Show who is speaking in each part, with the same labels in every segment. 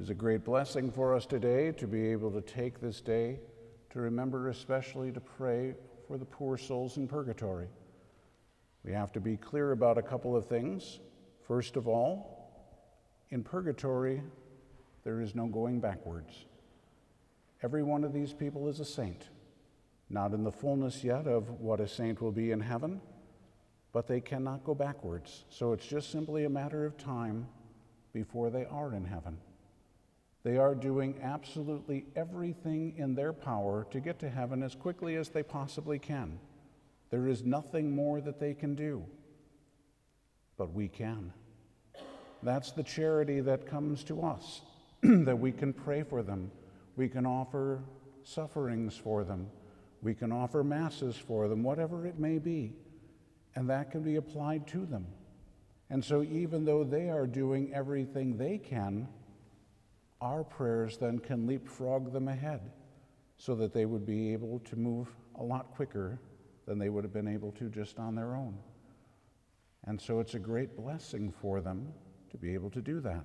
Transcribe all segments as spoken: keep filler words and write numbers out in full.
Speaker 1: is a great blessing for us today to be able to take this day to remember, especially to pray for the poor souls in purgatory. We have to be clear about a couple of things. First of all, in purgatory, there is no going backwards. Every one of these people is a saint, not in the fullness yet of what a saint will be in heaven, but they cannot go backwards. So it's just simply a matter of time before they are in heaven. They are doing absolutely everything in their power to get to heaven as quickly as they possibly can. There is nothing more that they can do, but we can. That's the charity that comes to us, that we can pray for them. We can offer sufferings for them. We can offer masses for them, whatever it may be, and that can be applied to them. And so even though they are doing everything they can, our prayers then can leapfrog them ahead so that they would be able to move a lot quicker than they would have been able to just on their own. And so it's a great blessing for them to be able to do that.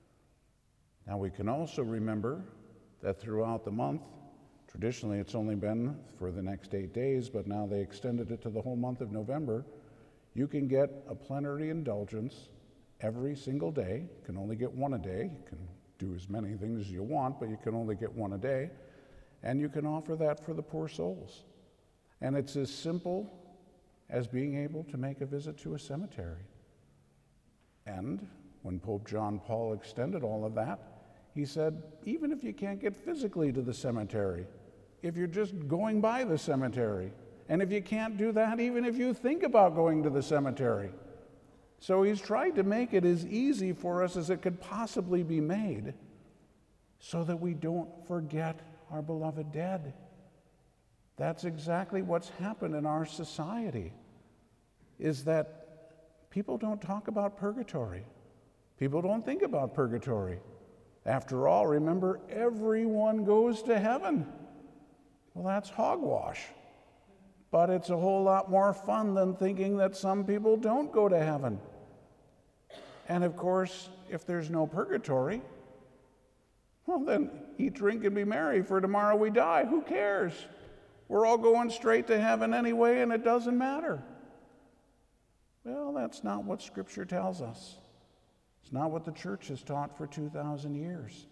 Speaker 1: Now we can also remember that throughout the month, traditionally it's only been for the next eight days, but now they extended it to the whole month of November, you can get a plenary indulgence every single day. You can only get one a day. You can do as many things as you want, but you can only get one a day. And you can offer that for the poor souls. And it's as simple as being able to make a visit to a cemetery. And when Pope John Paul extended all of that, he said, even if you can't get physically to the cemetery, if you're just going by the cemetery, and if you can't do that, even if you think about going to the cemetery. So he's tried to make it as easy for us as it could possibly be made so that we don't forget our beloved dead. That's exactly what's happened in our society, is that people don't talk about purgatory. People don't think about purgatory. After all, remember, everyone goes to heaven. Well, that's hogwash. But it's a whole lot more fun than thinking that some people don't go to heaven. And of course, if there's no purgatory, well then eat, drink, and be merry, for tomorrow we die. Who cares? We're all going straight to heaven anyway, and it doesn't matter. Well, that's not what Scripture tells us. It's not what the church has taught for two thousand years.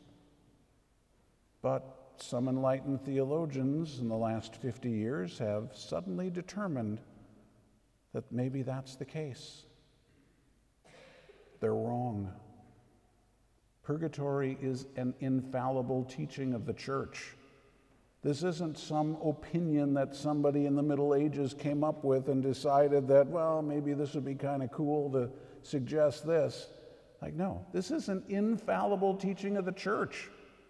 Speaker 1: But some enlightened theologians in the last fifty years have suddenly determined that maybe that's the case. They're wrong. Purgatory is an infallible teaching of the church. This isn't some opinion that somebody in the Middle Ages came up with and decided that, well, maybe this would be kind of cool to suggest this. Like, no, this is an infallible teaching of the church.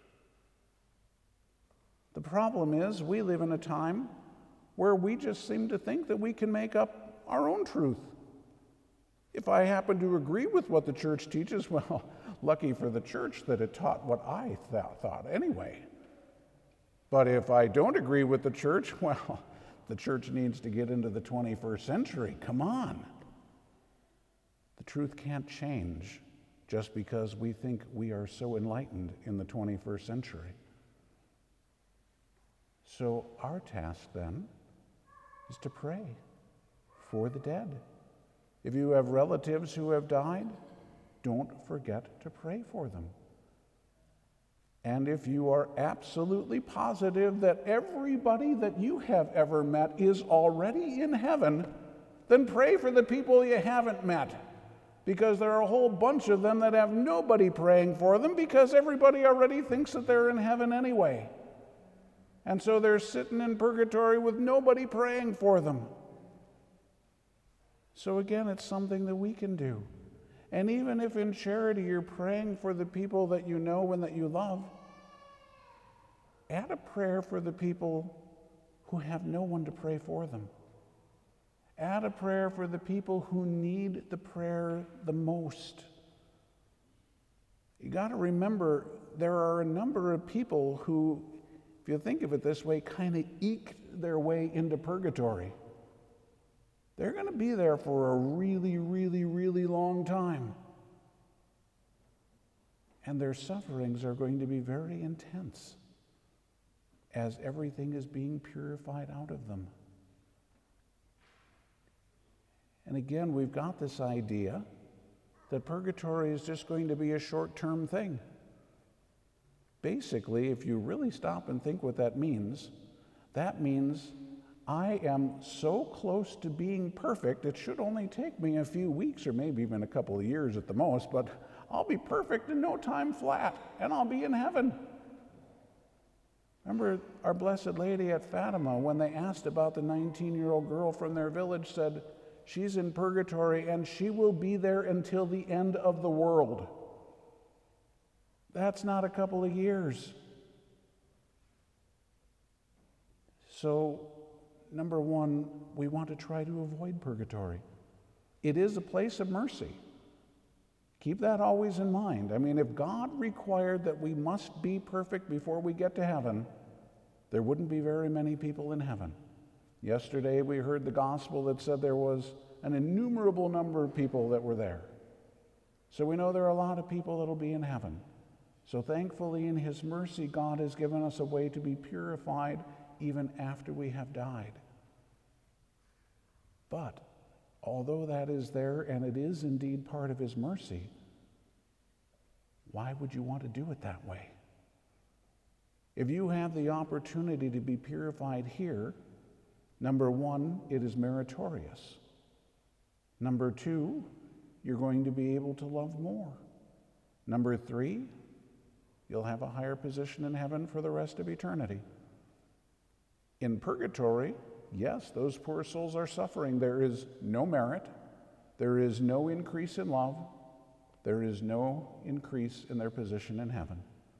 Speaker 1: The problem is we live in a time where we just seem to think that we can make up our own truth. If I happen to agree with what the church teaches, well, lucky for the church that it taught what I th- thought anyway. But if I don't agree with the church, well, the church needs to get into the twenty-first century. Come on. The truth can't change just because we think we are so enlightened in the twenty-first century. So our task then is to pray for the dead. If you have relatives who have died, don't forget to pray for them. And if you are absolutely positive that everybody that you have ever met is already in heaven, then pray for the people you haven't met, because there are a whole bunch of them that have nobody praying for them because everybody already thinks that they're in heaven anyway. And so they're sitting in purgatory with nobody praying for them. So again, it's something that we can do. And even if in charity you're praying for the people that you know and that you love, add a prayer for the people who have no one to pray for them. Add a prayer for the people who need the prayer the most. You got to remember, there are a number of people who, if you think of it this way, kind of eked their way into purgatory. They're going to be there for a really, really, really long time. And their sufferings are going to be very intense as everything is being purified out of them. And again, we've got this idea that purgatory is just going to be a short-term thing. Basically, if you really stop and think what that means, that means I am so close to being perfect, it should only take me a few weeks or maybe even a couple of years at the most, but I'll be perfect in no time flat, and I'll be in heaven. Remember our Blessed Lady at Fatima, when they asked about the nineteen-year-old girl from their village, said, she's in purgatory and she will be there until the end of the world. That's not a couple of years. So, number one, we want to try to avoid purgatory. It is a place of mercy. Keep that always in mind. I mean, if God required that we must be perfect before we get to heaven, there wouldn't be very many people in heaven. Yesterday we heard the gospel that said there was an innumerable number of people that were there. So we know there are a lot of people that will be in heaven. So thankfully, in His mercy, God has given us a way to be purified even after we have died. But although that is there, and it is indeed part of His mercy, why would you want to do it that way? If you have the opportunity to be purified here, number one, it is meritorious. Number two, you're going to be able to love more. Number three, you'll have a higher position in heaven for the rest of eternity. In purgatory, yes, those poor souls are suffering. There is no merit. There is no increase in love. There is no increase in their position in heaven.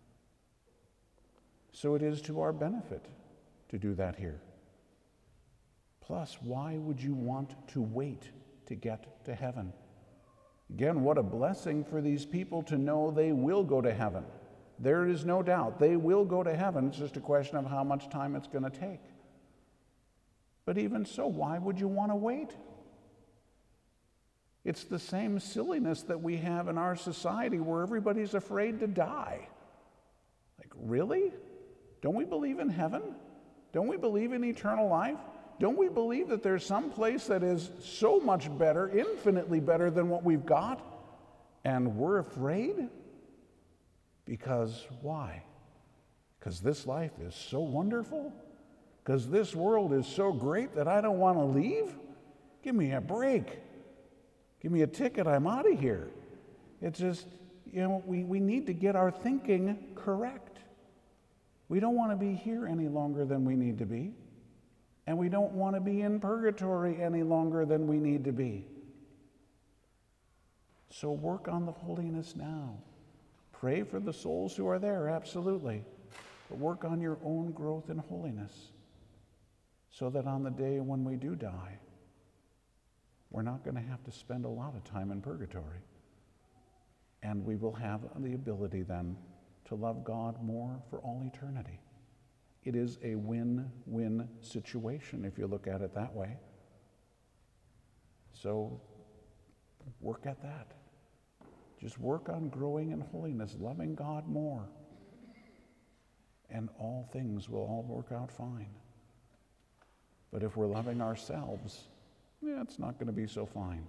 Speaker 1: So it is to our benefit to do that here. Plus, why would you want to wait to get to heaven? Again, what a blessing for these people to know they will go to heaven. There is no doubt they will go to heaven. It's just a question of how much time it's going to take. But even so, why would you want to wait? It's the same silliness that we have in our society where everybody's afraid to die. Like, really? Don't we believe in heaven? Don't we believe in eternal life? Don't we believe that there's some place that is so much better, infinitely better than what we've got, and we're afraid? Because why? Because this life is so wonderful? Because this world is so great that I don't want to leave? Give me a break. Give me a ticket, I'm out of here. It's just, you know, we, we need to get our thinking correct. We don't want to be here any longer than we need to be. And we don't want to be in purgatory any longer than we need to be. So work on the holiness now. Pray for the souls who are there, absolutely. But work on your own growth in holiness so that on the day when we do die, we're not going to have to spend a lot of time in purgatory. And we will have the ability then to love God more for all eternity. It is a win-win situation if you look at it that way. So work at that. Just work on growing in holiness, loving God more. And all things will all work out fine. But if we're loving ourselves, yeah, it's not going to be so fine.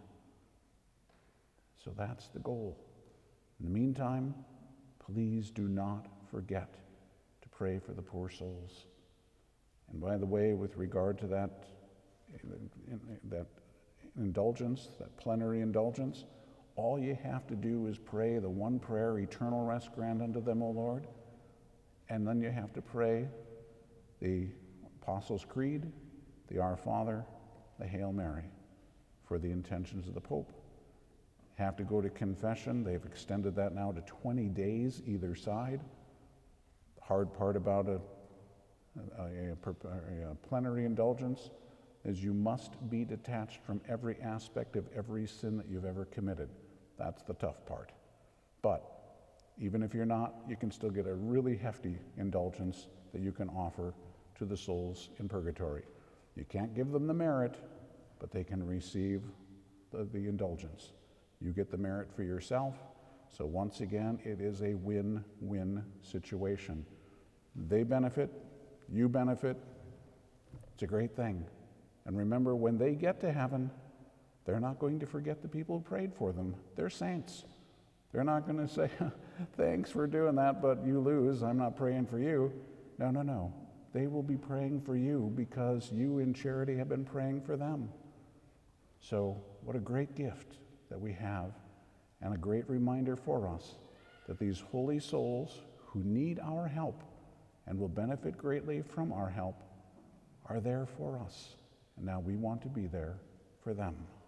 Speaker 1: So that's the goal. In the meantime, please do not forget to pray for the poor souls. And by the way, with regard to that, that indulgence, that plenary indulgence, all you have to do is pray the one prayer, eternal rest grant unto them, O Lord. And then you have to pray the Apostles' Creed, the Our Father, the Hail Mary, for the intentions of the Pope. Have to go to confession. They've extended that now to twenty days either side. The hard part about a, a, a, a plenary indulgence is you must be detached from every aspect of every sin that you've ever committed. That's the tough part. But even if you're not, you can still get a really hefty indulgence that you can offer to the souls in purgatory. You can't give them the merit, but they can receive the, the indulgence. You get the merit for yourself, So once again, it is a win-win situation. They benefit, you benefit. It's a great thing. And remember, when they get to heaven, they're not going to forget the people who prayed for them. They're saints. They're not going to say, thanks for doing that, but you lose. I'm not praying for you. No, no, no. They will be praying for you because you in charity have been praying for them. So what a great gift that we have, and a great reminder for us that these holy souls who need our help and will benefit greatly from our help are there for us. And now we want to be there for them.